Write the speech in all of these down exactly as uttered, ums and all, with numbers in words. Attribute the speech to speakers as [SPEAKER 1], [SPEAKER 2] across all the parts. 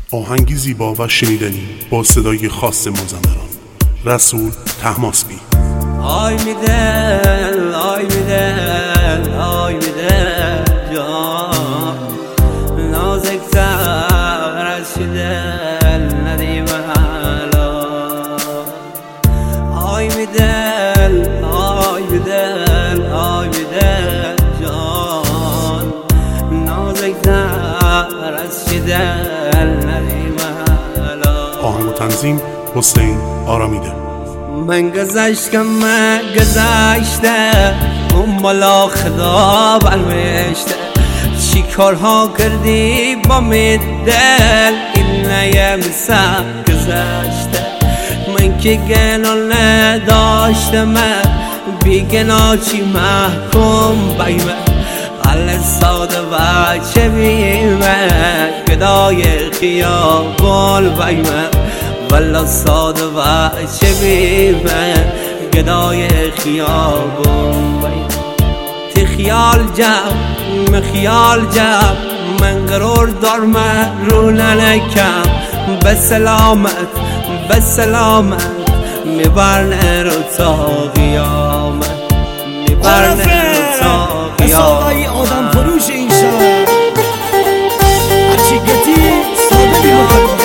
[SPEAKER 1] آهنگی زیبا و شنیدنی با صدای خاص مازندران. رسول طهماسبی.
[SPEAKER 2] آی میدل آی میدل آی میدل جان نازکتر از دل ندیم حالا. آی میدل آی میدل آی میدل جان نازکتر از دل ندیم حالا.
[SPEAKER 1] آهنگ و تنظیم حسین آرامیده.
[SPEAKER 2] من گذشتم من گذشته اون بالا خدا برمشته، چی کارها کردی با می دل این نیم سر گذشته. من که گناه نداشتم بی گناه چی محکوم بیمه حال ساده و چه بیمه گدای خیابان بیمه والا ساده و چه بیمه گدای خیابون بیمه. تی خیال جم خیال جم من قرار دارم رو ننکم به سلامت به سلامت میبرنه رو تا قیامت میبرنه رو تا قیامت.
[SPEAKER 3] آدم فروش این شهر هرچی گتی ساده بیمار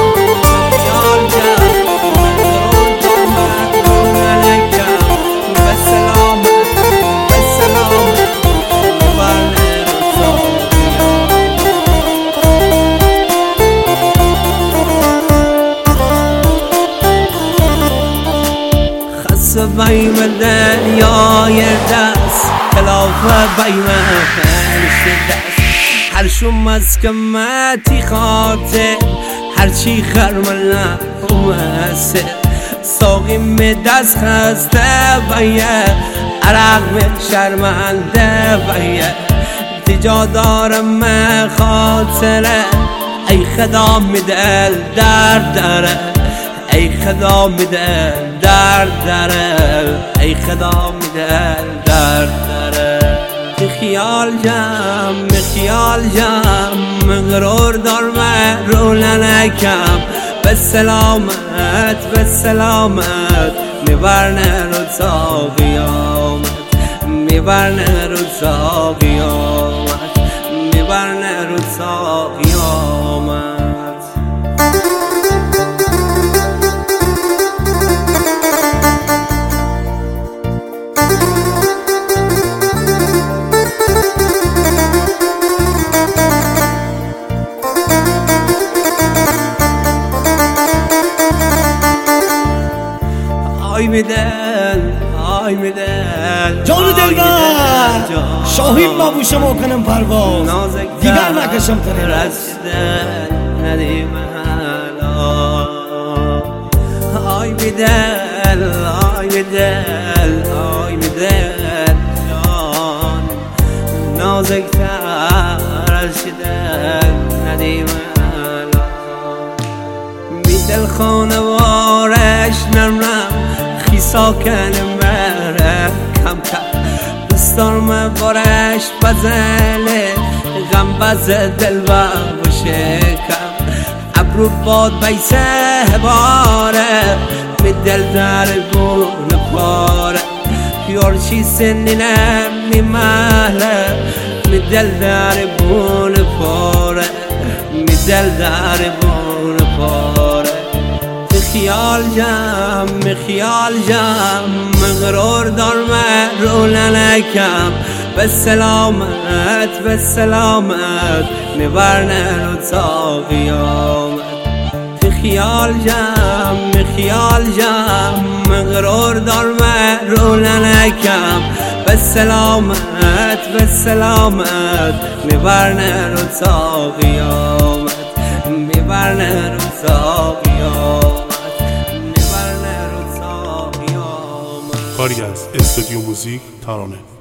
[SPEAKER 2] بیم دنیای دست خلاف بیم هرش دست هر شوم از کمتی خاطر هرچی خرمال نفومسه ساقی می دست خسته بایه عرق می شرمنده بایه تجا دارم خاطره ای خدا می دل درد داره ای خدا میدل درد داره ای خدا میدل درد داره. تی خیال جم خیال جم قرار دارم رو ننکم به سلامت به سلامت میبرنه رو تا قیامت میبرنه رو تا قیامت میبرنه رو تا قیامت. آی میدل آی میدل
[SPEAKER 3] جان دلبر شاهین بابوش ما کنم پرواز دیگر نکشم تنه
[SPEAKER 2] رسدن ندیم حالا. آی میدل آی میدل آی میدل جان نازکتر رسدن ندیم حالا. میدل خانوارش نرم ساکن مره کم کم دستارم بارش بزله غم بز دل و شکم ابرو باد بیسه باره می دل در بون پاره یارچی سنینم می محله می دل در بون پاره می دل در بون پاره. خیال جم خیال جم قرار دارم رو ننکم به سلامت به سلامت میبرنه رو تا قیامت. تی خیال جم خیال جم قرار دارم رو ننکم به سلامت به سلامت میبرنه رو تا قیامت میبرنه رو تا قیامت.
[SPEAKER 1] کاری از استودیو موزیک ترانه.